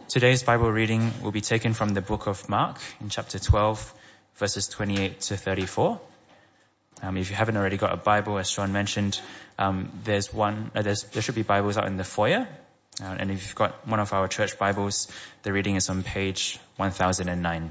Today's Bible reading will be taken from the book of Mark in chapter 12, verses 28 to 34. If you haven't already got a Bible, as Sean mentioned, there should be Bibles out in the foyer. And if you've got one of our church Bibles, the reading is on page 1009.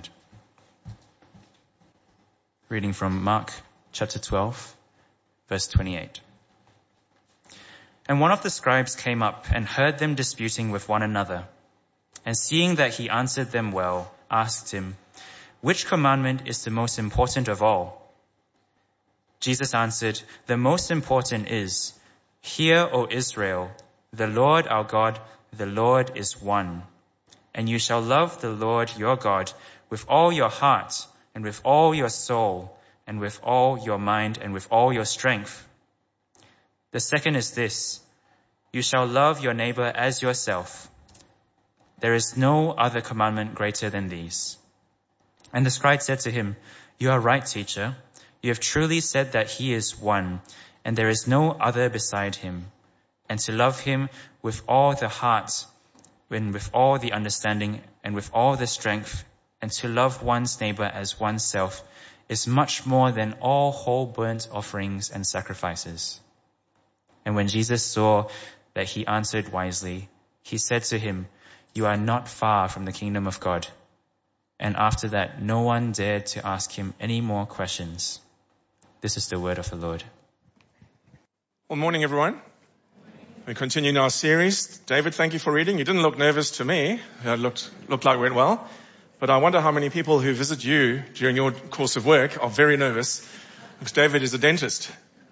Reading from Mark chapter 12, verse 28. And one of the scribes came up and heard them disputing with one another. And seeing that he answered them well, asked him, "Which commandment is the most important of all?" Jesus answered, "The most important is, 'Hear, O Israel, the Lord our God, the Lord is one. And you shall love the Lord your God with all your heart and with all your soul and with all your mind and with all your strength.' The second is this, 'You shall love your neighbor as yourself.' There is no other commandment greater than these." And the scribe said to him, "You are right, teacher. You have truly said that he is one, and there is no other beside him. And to love him with all the heart, and with all the understanding, and with all the strength, and to love one's neighbor as oneself is much more than all whole burnt offerings and sacrifices." And when Jesus saw that he answered wisely, he said to him, "You are not far from the kingdom of God." And after that, no one dared to ask him any more questions. This is the word of the Lord. Well, morning, everyone. We continue in our series. David, thank you for reading. You didn't look nervous to me. It looked like it went well. But I wonder how many people who visit you during your course of work are very nervous, because David is a dentist.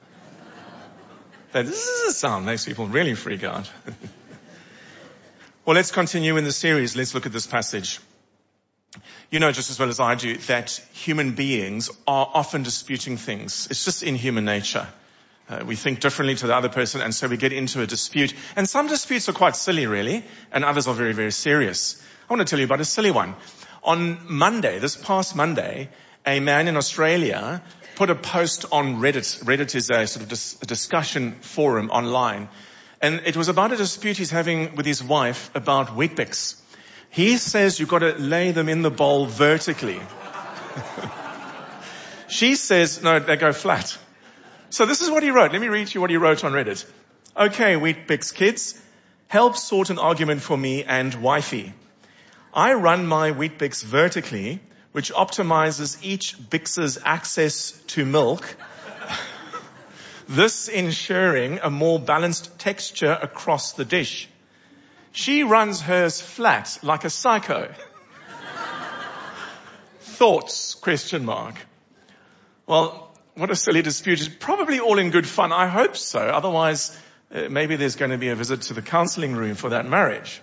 That sound makes people really freak out. Well, let's continue in the series. Let's look at this passage. You know just as well as I do that human beings are often disputing things. It's just in human nature. We think differently to the other person, and so we get into a dispute. And some disputes are quite silly, really, and others are very, very serious. I want to tell you about a silly one. On Monday, this past Monday, a man in Australia put a post on Reddit. Reddit is a sort of a discussion forum online. And it was about a dispute he's having with his wife about Weet-Bix. He says you've got to lay them in the bowl vertically. She says, no, they go flat. So this is what he wrote. Let me read you what he wrote on Reddit. "Okay, Weet-Bix kids, help sort an argument for me and wifey. I run my Weet-Bix vertically, which optimizes each Bix's access to milk, this ensuring a more balanced texture across the dish. She runs hers flat like a psycho. Thoughts? ? Well, what a silly dispute. It's probably all in good fun. I hope so. Otherwise, maybe there's going to be a visit to the counseling room for that marriage.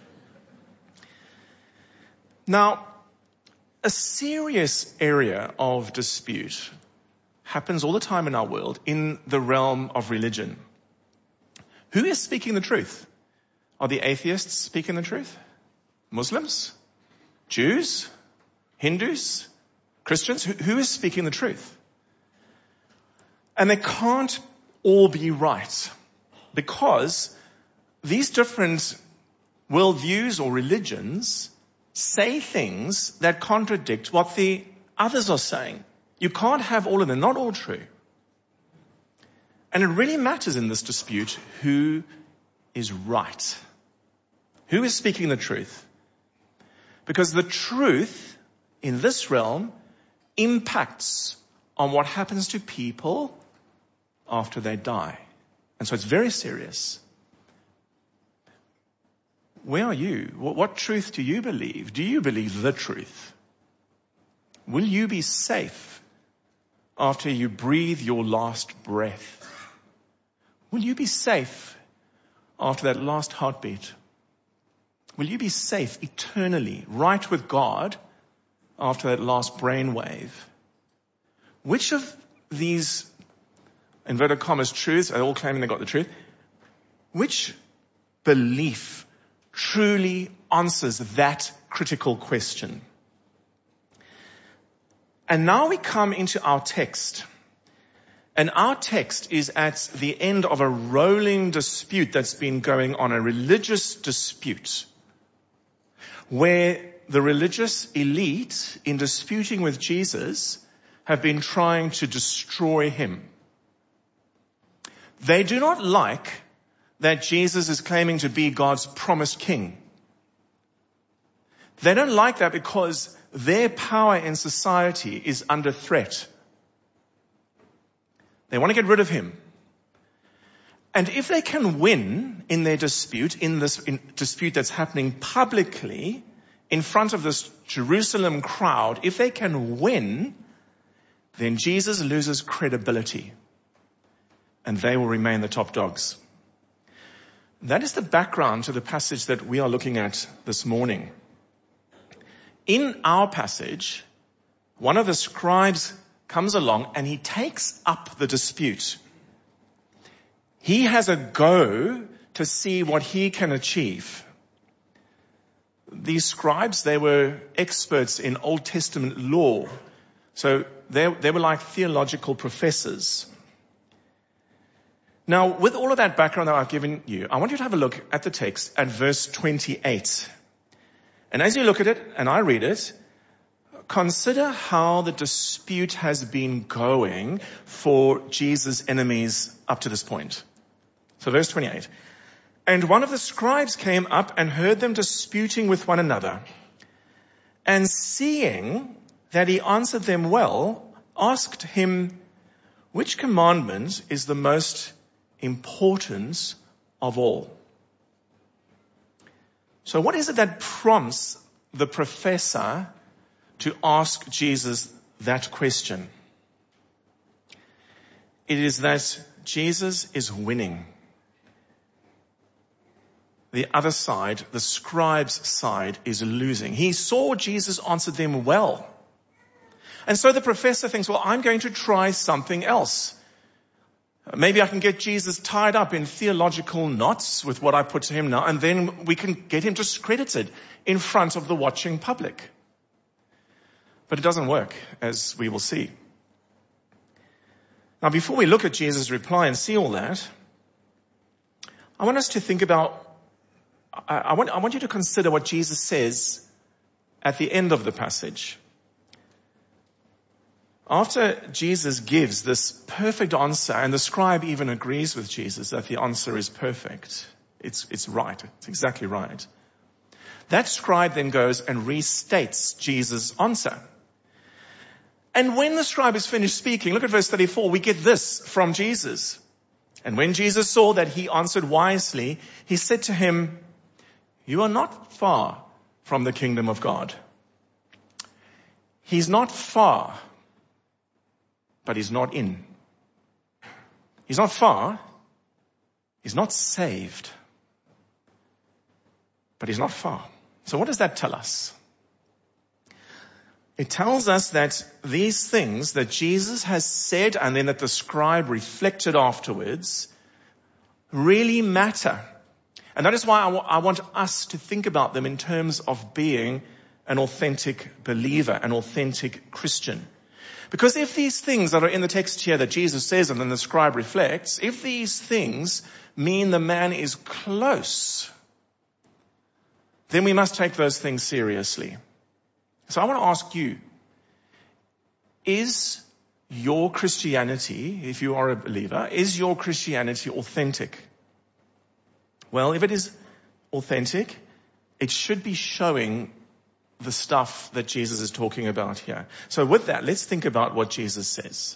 Now, a serious area of dispute happens all the time in our world in the realm of religion. Who is speaking the truth? Are the atheists speaking the truth? Muslims? Jews? Hindus? Christians? Who is speaking the truth? And they can't all be right, because these different worldviews or religions say things that contradict what the others are saying. You can't have all of them, not all true. And it really matters in this dispute who is right. Who is speaking the truth? Because the truth in this realm impacts on what happens to people after they die. And so it's very serious. Where are you? What truth do you believe? Do you believe the truth? Will you be safe after you breathe your last breath? Will you be safe after that last heartbeat? Will you be safe eternally, right with God, after that last brainwave? Which of these, inverted commas, truths, they're all claiming they got the truth, which belief truly answers that critical question? And now we come into our text. And our text is at the end of a rolling dispute that's been going on, a religious dispute. where the religious elite, in disputing with Jesus, have been trying to destroy him. They do not like that Jesus is claiming to be God's promised king. They don't like that because their power in society is under threat. They want to get rid of him. And if they can win in their dispute, in this dispute that's happening publicly in front of this Jerusalem crowd, if they can win, then Jesus loses credibility and they will remain the top dogs. That is the background to the passage that we are looking at this morning. In our passage, one of the scribes comes along and he takes up the dispute. He has a go to see what he can achieve. These scribes, they were experts in Old Testament law. So they were like theological professors. Now, with all of that background that I've given you, I want you to have a look at the text at verse 28. And as you look at it, and I read it, consider how the dispute has been going for Jesus' enemies up to this point. So verse 28. And one of the scribes came up and heard them disputing with one another. And seeing that he answered them well, asked him, which commandment is the most important of all? So what is it that prompts the professor to ask Jesus that question? It is that Jesus is winning. The other side, the scribe's side, is losing. He saw Jesus answered them well. And so the professor thinks, well, I'm going to try something else. Maybe I can get Jesus tied up in theological knots with what I put to him now, and then we can get him discredited in front of the watching public. But it doesn't work, as we will see. Now, before we look at Jesus' reply and see all that, I want us to think about, I want you to consider what Jesus says at the end of the passage. After Jesus gives this perfect answer, and the scribe even agrees with Jesus that the answer is perfect. It's right. It's exactly right. That scribe then goes and restates Jesus' answer. And when the scribe is finished speaking, look at verse 34, we get this from Jesus. And when Jesus saw that he answered wisely, he said to him, you are not far from the kingdom of God. He's not far, but he's not in. He's not far. He's not saved, but he's not far. So what does that tell us? It tells us that these things that Jesus has said and then that the scribe reflected afterwards really matter. And that is why I want us to think about them in terms of being an authentic believer, an authentic Christian. Because if these things that are in the text here that Jesus says and then the scribe reflects, if these things mean the man is close, then we must take those things seriously. So I want to ask you, is your Christianity, if you are a believer, is your Christianity authentic? Well, if it is authentic, it should be showing the stuff that Jesus is talking about here. So with that, let's think about what Jesus says.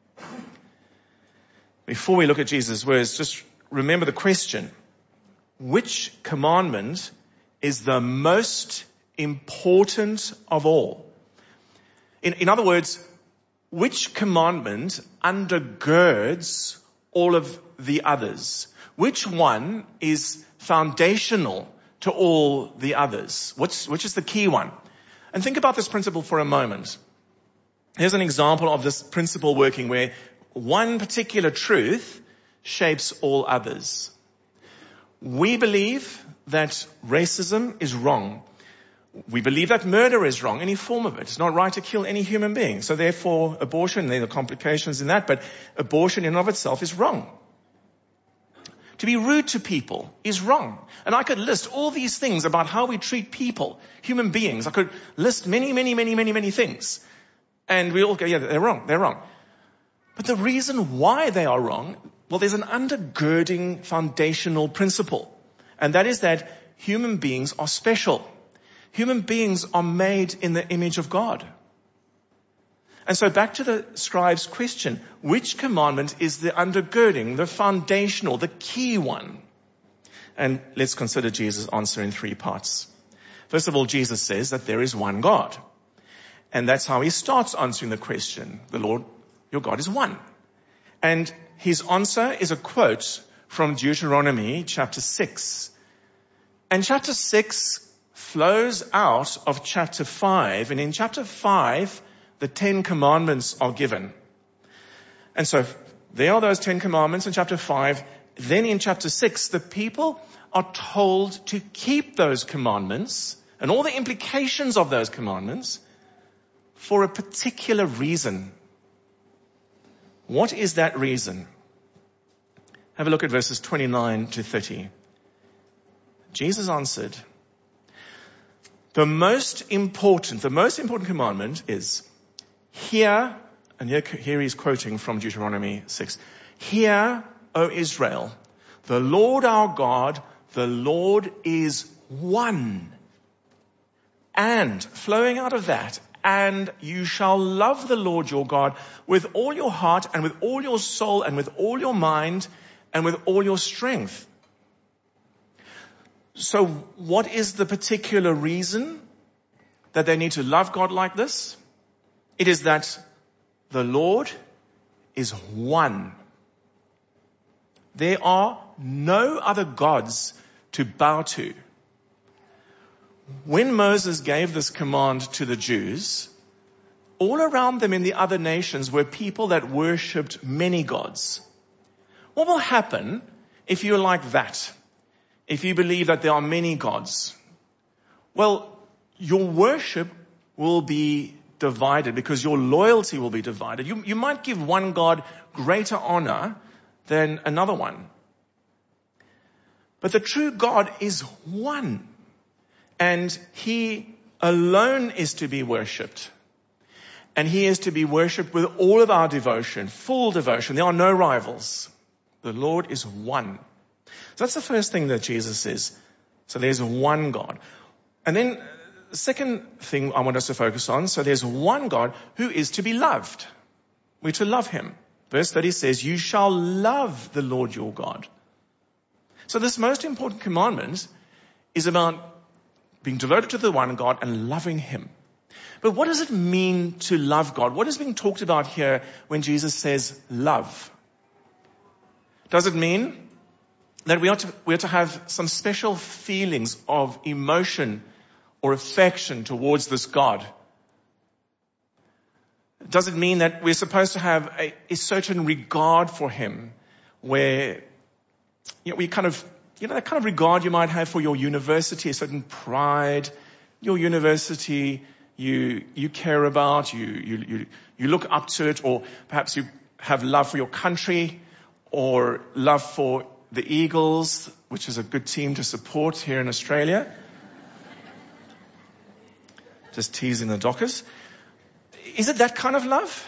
Before we look at Jesus' words, just remember the question. Which commandment is the most important of all? In other words, which commandment undergirds all of the others? Which one is foundational to all the others? Which is the key one? And think about this principle for a moment. Here's an example of this principle working where one particular truth shapes all others. We believe that racism is wrong. We believe that murder is wrong, any form of it. It's not right to kill any human being. So therefore, abortion, there are complications in that, but abortion in and of itself is wrong. To be rude to people is wrong. And I could list all these things about how we treat people, human beings. I could list many things. And we all go, yeah, they're wrong. But the reason why they are wrong, well, there's an undergirding foundational principle. And that is that human beings are special. Human beings are made in the image of God. And so back to the scribe's question, which commandment is the undergirding, the foundational, the key one? And let's consider Jesus' answer in 3 parts. First of all, Jesus says that there is one God. And that's how he starts answering the question. The Lord, your God, is one. And his answer is a quote from Deuteronomy chapter 6. And chapter 6 flows out of chapter 5. And in chapter 5, the 10 commandments are given. And so there are those 10 commandments in chapter 5. Then in chapter 6, the people are told to keep those commandments and all the implications of those commandments for a particular reason. What is that reason? Have a look at verses 29 to 30. Jesus answered, the most important commandment is, hear, and here he's quoting from Deuteronomy 6. Hear, O Israel, the Lord our God, the Lord is one. And flowing out of that, and you shall love the Lord your God with all your heart and with all your soul and with all your mind and with all your strength. So what is the particular reason that they need to love God like this? It is that the Lord is one. There are no other gods to bow to. When Moses gave this command to the Jews, all around them in the other nations were people that worshipped many gods. What will happen if you're like that? If you believe that there are many gods? Well, your worship will be divided because your loyalty will be divided. You might give one God greater honor than another one. But the true God is one. And he alone is to be worshipped. And he is to be worshipped with all of our devotion, full devotion. There are no rivals. The Lord is one. So that's the first thing that Jesus says. So there's one God. And then the second thing I want us to focus on. So there's one God who is to be loved. We're to love him. Verse 30 says, you shall love the Lord your God. So this most important commandment is about being devoted to the one God and loving him. But what does it mean to love God? What is being talked about here when Jesus says love? Does it mean that we are to have some special feelings of emotion or affection towards this God? Does it mean that we're supposed to have a certain regard for him, where we kind of, that kind of regard you might have for your university, a certain pride, your university you care about, you look up to it, or perhaps you have love for your country or love for the Eagles, which is a good team to support here in Australia. Just teasing the Dockers. Is it that kind of love?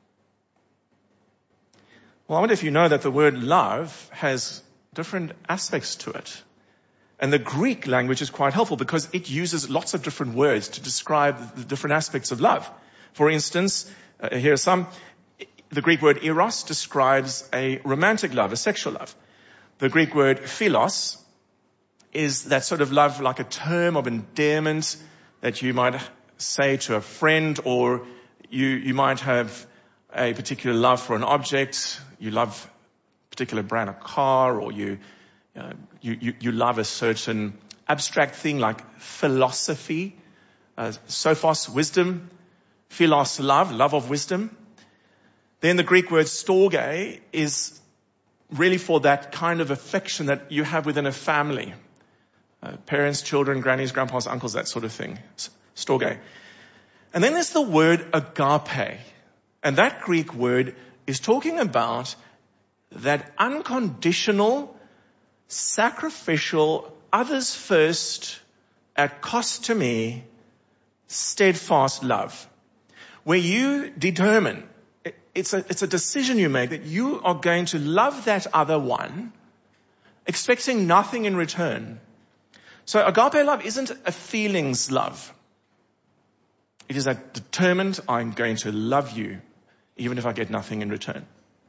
Well, I wonder if you know that the word love has different aspects to it. And the Greek language is quite helpful because it uses lots of different words to describe the different aspects of love. For instance, here are some. The Greek word eros describes a romantic love, a sexual love. The Greek word philos is that sort of love, like a term of endearment that you might say to a friend, or you might have a particular love for an object. You love a particular brand of car, or you love a certain abstract thing like philosophy, sophos, wisdom, philos, love of wisdom. Then the Greek word storge is really for that kind of affection that you have within a family. Parents, children, grannies, grandpas, uncles, that sort of thing. Storge. And then there's the word agape. And that Greek word is talking about that unconditional, sacrificial, others first, at cost to me, steadfast love. Where you determine, it's a decision you make that you are going to love that other one, expecting nothing in return. So agape love isn't a feelings love. It is a determined, I'm going to love you, even if I get nothing in return.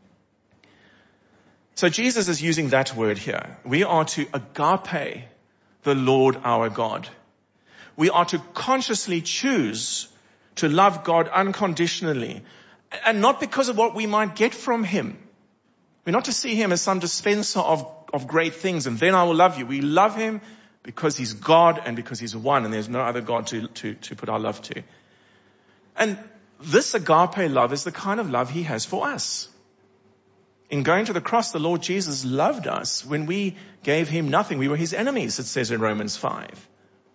So Jesus is using that word here. We are to agape the Lord our God. We are to consciously choose to love God unconditionally, and not because of what we might get from him. We're not to see him as some dispenser of great things, and then I will love you. We love him because he's God and because he's one, and there's no other God to put our love to. And this agape love is the kind of love he has for us. In going to the cross, the Lord Jesus loved us when we gave him nothing. We were his enemies, it says in Romans 5.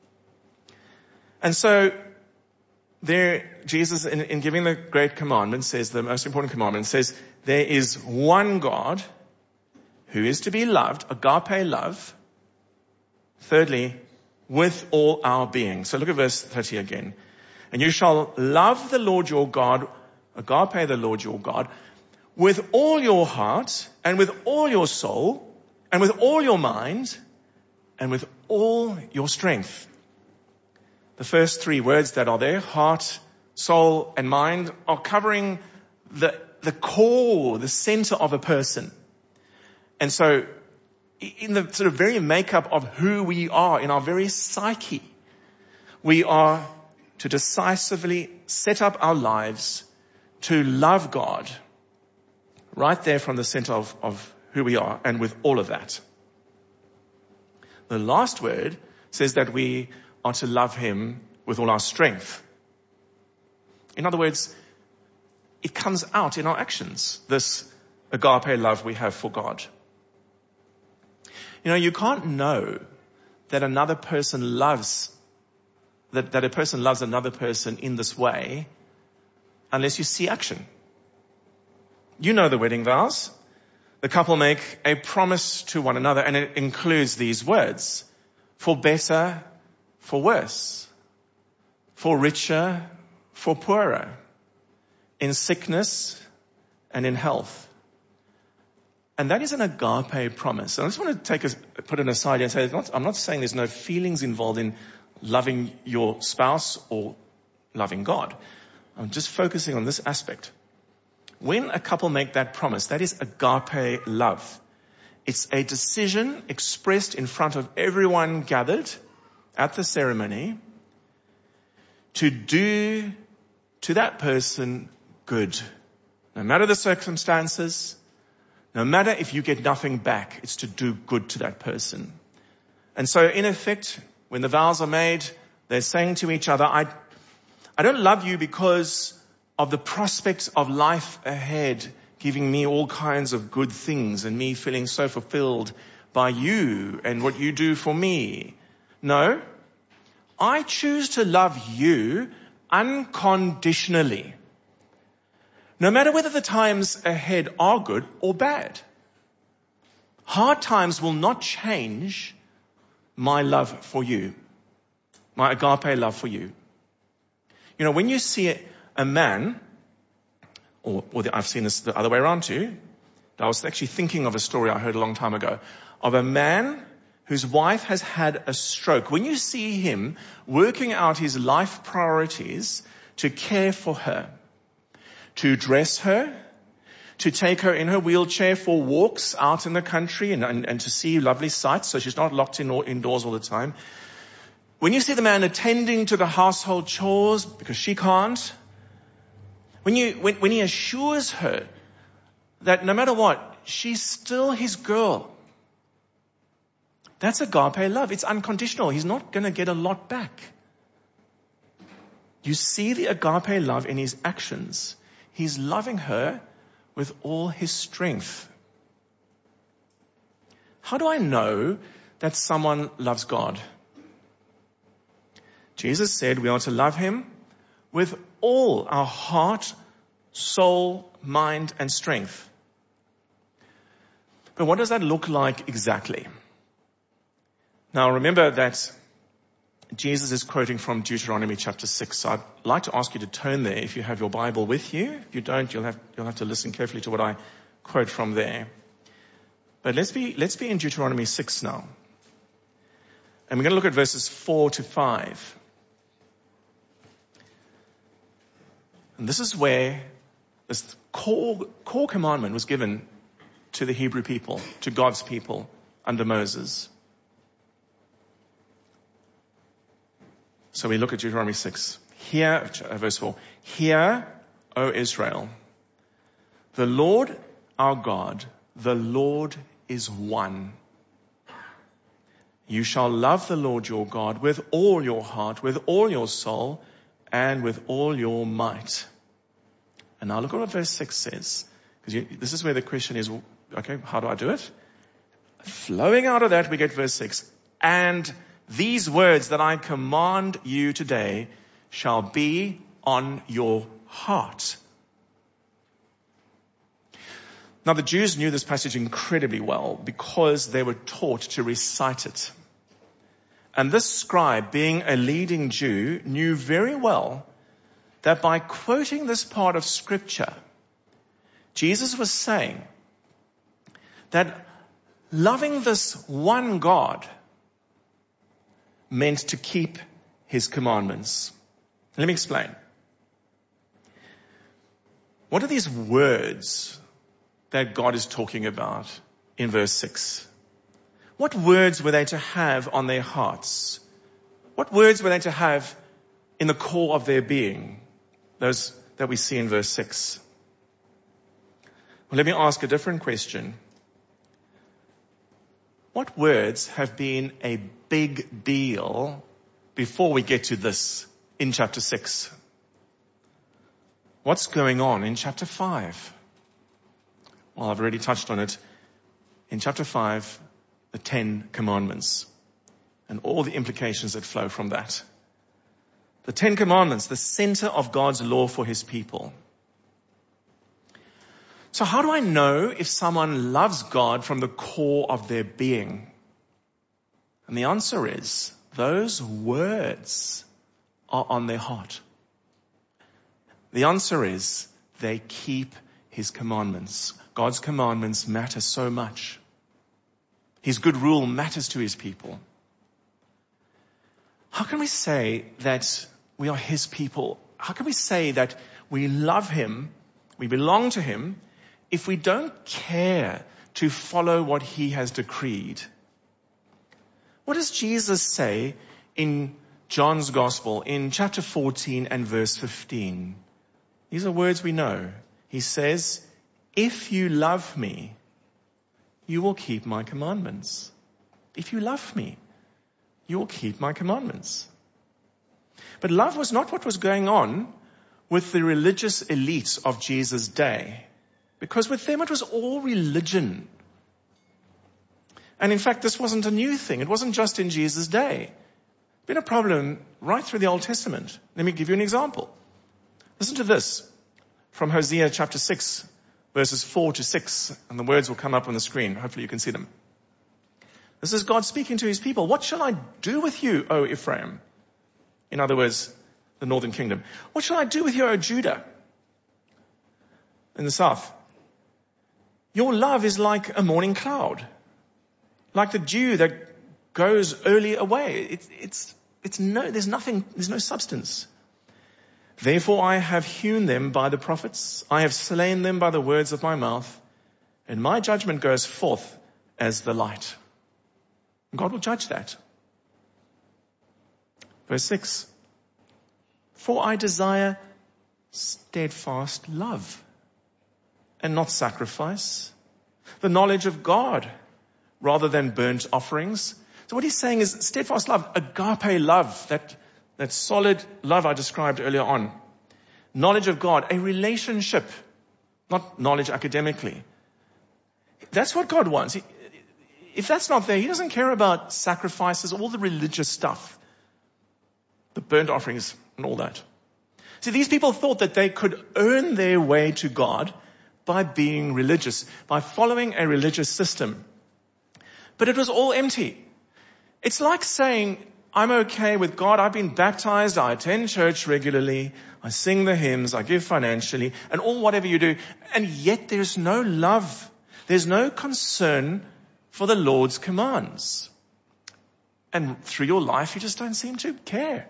And so there, Jesus, in giving the great commandment, says, the most important commandment, says, there is one God who is to be loved, agape love. Thirdly, with all our being. So look at verse 30 again. And you shall love the Lord your God, agape the Lord your God, with all your heart, and with all your soul, and with all your mind, and with all your strength. The first three words that are there, heart, soul, and mind, are covering the core, the center of a person. And so, in the sort of very makeup of who we are, in our very psyche, we are to decisively set up our lives to love God right there from the center of who we are, and with all of that. The last word says that we are to love him with all our strength. In other words, it comes out in our actions, this agape love we have for God. You know, you can't know that another person loves, that a person loves another person in this way unless you see action. You know the wedding vows. The couple make a promise to one another, and it includes these words: for better, for worse, for richer, for poorer, in sickness and in health. And that is an agape promise. And I just want to put an aside and say, I'm not saying there's no feelings involved in loving your spouse or loving God. I'm just focusing on this aspect. When a couple make that promise, that is agape love. It's a decision expressed in front of everyone gathered at the ceremony to do to that person good. No matter the circumstances, no matter if you get nothing back, it's to do good to that person. And so in effect, when the vows are made, they're saying to each other, I don't love you because of the prospects of life ahead, giving me all kinds of good things and me feeling so fulfilled by you and what you do for me. No, I choose to love you unconditionally. No matter whether the times ahead are good or bad. Hard times will not change my love for you, my agape love for you. You know, when you see a man, or I've seen this the other way around too. I was actually thinking of a story I heard a long time ago of a man whose wife has had a stroke. When you see him working out his life priorities to care for her, to dress her, to take her in her wheelchair for walks out in the country and to see lovely sights so she's not locked indoors all the time. When you see the man attending to the household chores because she can't, when he assures her that no matter what, she's still his girl, that's agape love. It's unconditional. He's not going to get a lot back. You see the agape love in his actions. He's loving her with all his strength. How do I know that someone loves God? Jesus said we are to love him with all our heart, soul, mind, and strength. But what does that look like exactly? Now remember that Jesus is quoting from Deuteronomy chapter 6. So I'd like to ask you to turn there if you have your Bible with you. If you don't, you'll have to listen carefully to what I quote from there. But let's be in Deuteronomy 6 now. And we're going to look at verses 4 to 5. And this is where this core commandment was given to the Hebrew people, to God's people under Moses. So we look at Deuteronomy 6. Hear, verse 4. Hear, O Israel, the Lord our God, the Lord is one. You shall love the Lord your God with all your heart, with all your soul, and with all your might. And now look at what verse 6 says. Because this is where the question is, okay, how do I do it? Flowing out of that, we get verse 6. And these words that I command you today shall be on your heart. Now the Jews knew this passage incredibly well because they were taught to recite it. And this scribe, being a leading Jew, knew very well that by quoting this part of Scripture, Jesus was saying that loving this one God meant to keep his commandments. Let me explain. What are these words that God is talking about in verse 6? What words were they to have on their hearts? What words were they to have in the core of their being? Those that we see in verse 6. Well, let me ask a different question. What words have been a big deal before we get to this in chapter 6? What's going on in chapter 5? Well, I've already touched on it. In chapter 5, the 10 Commandments and all the implications that flow from that. The 10 Commandments, the center of God's law for his people. So how do I know if someone loves God from the core of their being? And the answer is, those words are on their heart. The answer is, they keep his commandments. God's commandments matter so much. His good rule matters to his people. How can we say that we are his people? How can we say that we love him, we belong to him, if we don't care to follow what he has decreed? What does Jesus say in John's Gospel in chapter 14 and verse 15? These are words we know. He says, if you love me, you will keep my commandments. If you love me, you will keep my commandments. But love was not what was going on with the religious elites of Jesus' day, because with them it was all religion. And in fact, this wasn't a new thing. It wasn't just in Jesus' day. It's been a problem right through the Old Testament. Let me give you an example. Listen to this from Hosea chapter 6, verses 4 to 6, and the words will come up on the screen. Hopefully you can see them. This is God speaking to his people. What shall I do with you, O Ephraim? In other words, the northern kingdom. What shall I do with you, O Judah? In the south. Your love is like a morning cloud, like the dew that goes early away. There's no substance. Therefore I have hewn them by the prophets. I have slain them by the words of my mouth. And my judgment goes forth as the light. God will judge that. Verse 6. For I desire steadfast love and not sacrifice, the knowledge of God rather than burnt offerings. So what he's saying is steadfast love, agape love, that solid love I described earlier on. Knowledge of God, a relationship, not knowledge academically. That's what God wants. If that's not there, he doesn't care about sacrifices, all the religious stuff, the burnt offerings and all that. See, these people thought that they could earn their way to God by being religious, by following a religious system. But it was all empty. It's like saying, I'm okay with God. I've been baptized. I attend church regularly. I sing the hymns. I give financially and all whatever you do. And yet there's no love. There's no concern for the Lord's commands. And through your life, you just don't seem to care.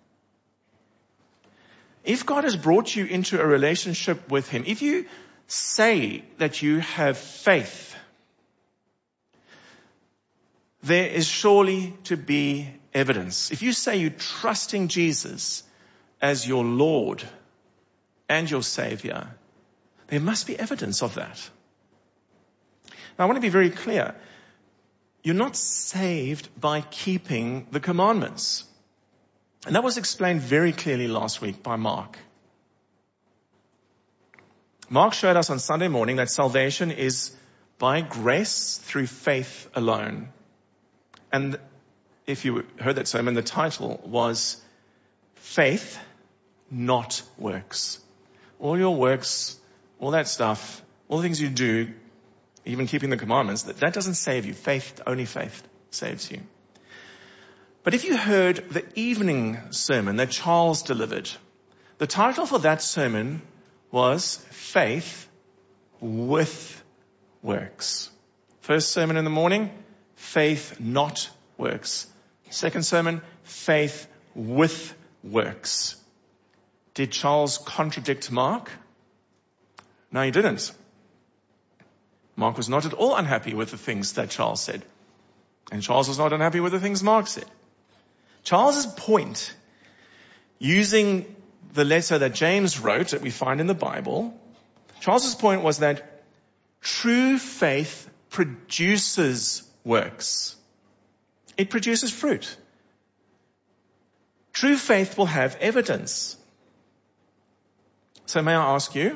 If God has brought you into a relationship with Him, if you say that you have faith, there is surely to be evidence. If you say you're trusting Jesus as your Lord and your Savior, there must be evidence of that. Now, I want to be very clear. You're not saved by keeping the commandments. And that was explained very clearly last week by Mark. Mark showed us on Sunday morning that salvation is by grace through faith alone. And if you heard that sermon, the title was Faith, Not Works. All your works, all that stuff, all the things you do, even keeping the commandments, that doesn't save you. Faith, only faith saves you. But if you heard the evening sermon that Charles delivered, the title for that sermon was Faith with Works. First sermon in the morning, faith not works. Second sermon, faith with works. Did Charles contradict Mark? No, he didn't. Mark was not at all unhappy with the things that Charles said. And Charles was not unhappy with the things Mark said. Charles's point, using the letter that James wrote that we find in the Bible, Charles's point was that true faith produces works. It produces fruit. True faith will have evidence. So may I ask you,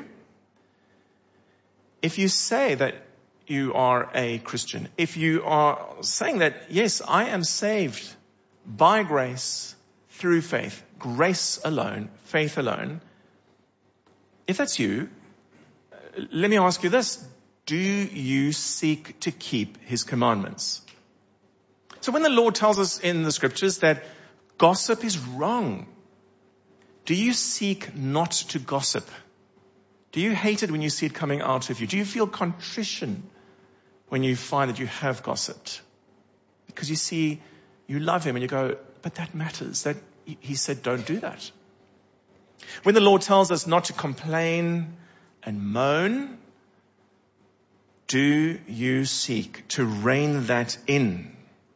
if you say that you are a Christian, if you are saying that, yes, I am saved by grace through faith, grace alone, faith alone, if that's you, let me ask you this. Do you seek to keep His commandments? So when the Lord tells us in the scriptures that gossip is wrong, do you seek not to gossip? Do you hate it when you see it coming out of you? Do you feel contrition when you find that you have gossiped? Because you see, you love Him and you go, but that matters. That He said, don't do that. When the Lord tells us not to complain and moan, do you seek to rein that in?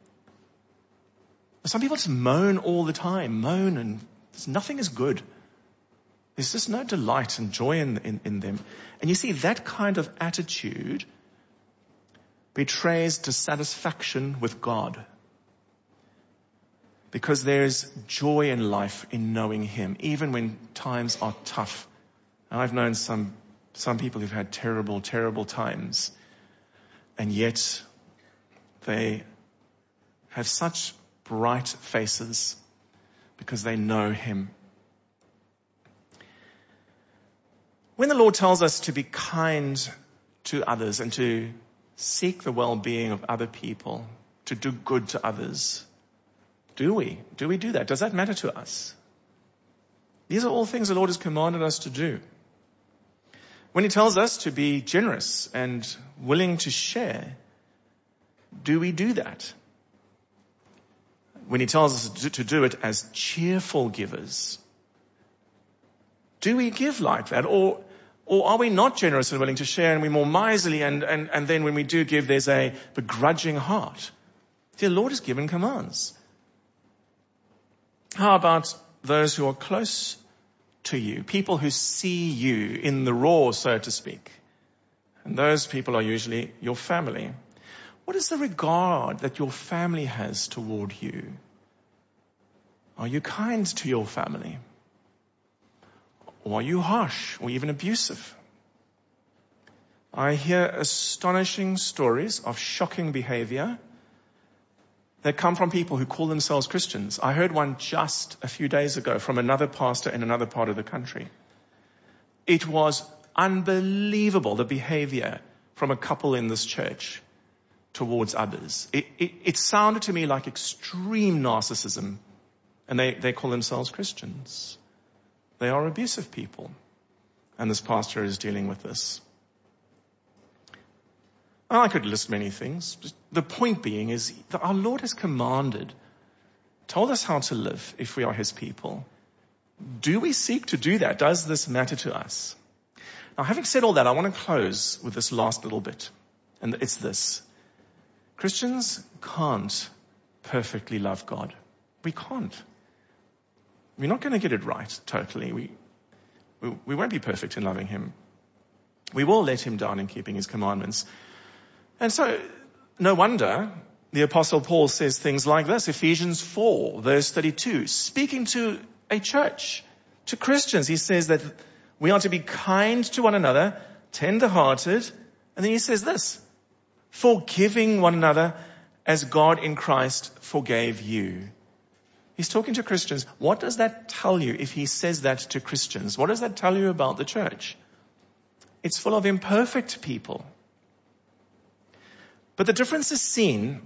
Some people just moan all the time, moan, and nothing is good. There's just no delight and joy in them. And you see, that kind of attitude betrays dissatisfaction with God. Because there's joy in life in knowing Him, even when times are tough. And I've known some people who've had terrible, terrible times. And yet they have such bright faces because they know Him. When the Lord tells us to be kind to others and to seek the well-being of other people, to do good to others, do we do that? Does that matter to us? These are all things the Lord has commanded us to do. When He tells us to be generous and willing to share, do we do that? When He tells us to do it as cheerful givers, do we give like that? Or are we not generous and willing to share and we're more miserly and then when we do give, there's a begrudging heart? The Lord has given commands. How about those who are close to you, people who see you in the raw, so to speak? And those people are usually your family. What is the regard that your family has toward you? Are you kind to your family? Or are you harsh or even abusive? I hear astonishing stories of shocking behavior that come from people who call themselves Christians. I heard one just a few days ago from another pastor in another part of the country. It was unbelievable, the behavior from a couple in this church. towards others. It sounded to me like extreme narcissism. And they call themselves Christians. They are abusive people. And this pastor is dealing with this. I could list many things. The point being is that our Lord has told us how to live if we are his people. Do we seek to do that? Does this matter to us? Now, having said all that, I want to close with this last little bit. And it's this. Christians can't perfectly love God. We can't. We're not going to get it right totally. We won't be perfect in loving him. We will let him down in keeping his commandments. And so, no wonder the Apostle Paul says things like this, Ephesians 4, verse 32, speaking to a church, to Christians. He says that we are to be kind to one another, tender-hearted, and then he says this, forgiving one another as God in Christ forgave you. He's talking to Christians. What does that tell you if he says that to Christians? What does that tell you about the church? It's full of imperfect people. But the difference is seen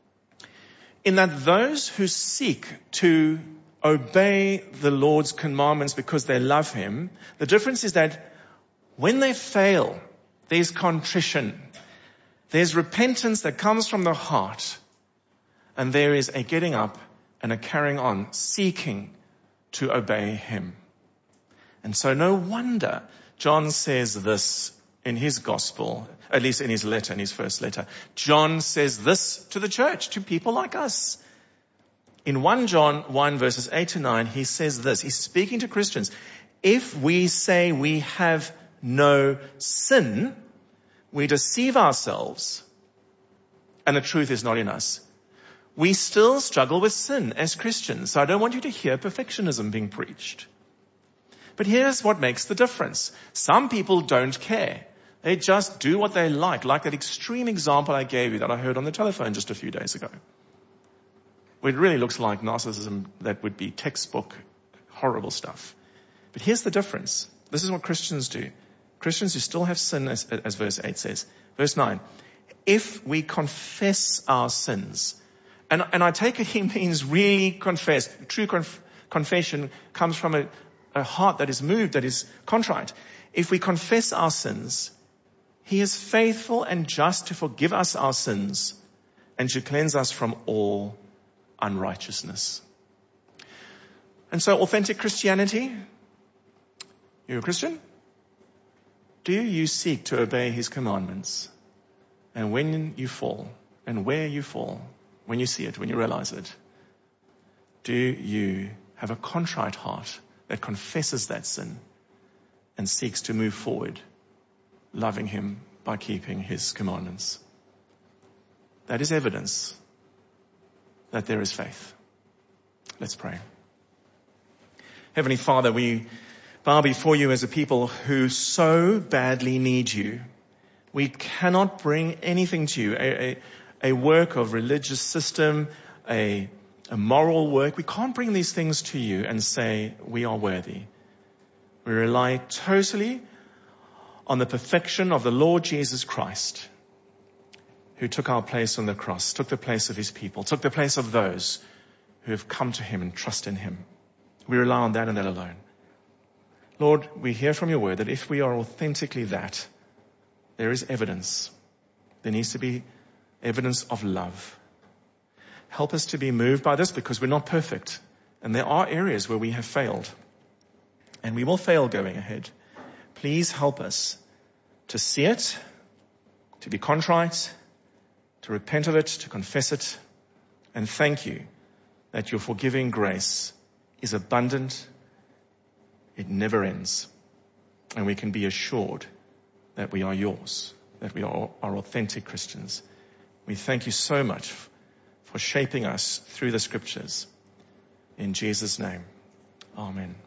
in that those who seek to obey the Lord's commandments because they love him, the difference is that when they fail, there's contrition. There's repentance that comes from the heart. And there is a getting up and a carrying on, seeking to obey him. And so no wonder John says this in his gospel, at least in his letter, in his first letter. John says this to the church, to people like us. In 1 John 1 verses 8 to 9, he says this. He's speaking to Christians. If we say we have no sin, we deceive ourselves and the truth is not in us. We still struggle with sin as Christians. So I don't want you to hear perfectionism being preached. But here's what makes the difference. Some people don't care. They just do what they like that extreme example I gave you that I heard on the telephone just a few days ago. It really looks like narcissism that would be textbook horrible stuff. But here's the difference. This is what Christians do. Christians who still have sin, as verse 8 says. Verse 9, if we confess our sins, and I take it he means really confess. True confession comes from a heart that is moved, that is contrite. If we confess our sins, he is faithful and just to forgive us our sins and to cleanse us from all unrighteousness. And so authentic Christianity, you're a Christian? Do you seek to obey his commandments? And when you fall, and where you fall, when you see it, when you realize it, do you have a contrite heart that confesses that sin and seeks to move forward, loving him by keeping his commandments? That is evidence that there is faith. Let's pray. Heavenly Father, we bow before you as a people who so badly need you. We cannot bring anything to you, a work of religious system, a moral work. We can't bring these things to you and say we are worthy. We rely totally on the perfection of the Lord Jesus Christ, who took our place on the cross, took the place of his people, took the place of those who have come to him and trust in him. We rely on that and that alone. Lord, we hear from your word that if we are authentically that, there is evidence. There needs to be evidence of love. Help us to be moved by this because we're not perfect. And there are areas where we have failed. And we will fail going ahead. Please help us to see it, to be contrite, to repent of it, to confess it. And thank you that your forgiving grace is abundant. It never ends. And we can be assured that we are yours, that we are authentic Christians. We thank you so much for shaping us through the scriptures. In Jesus' name, amen.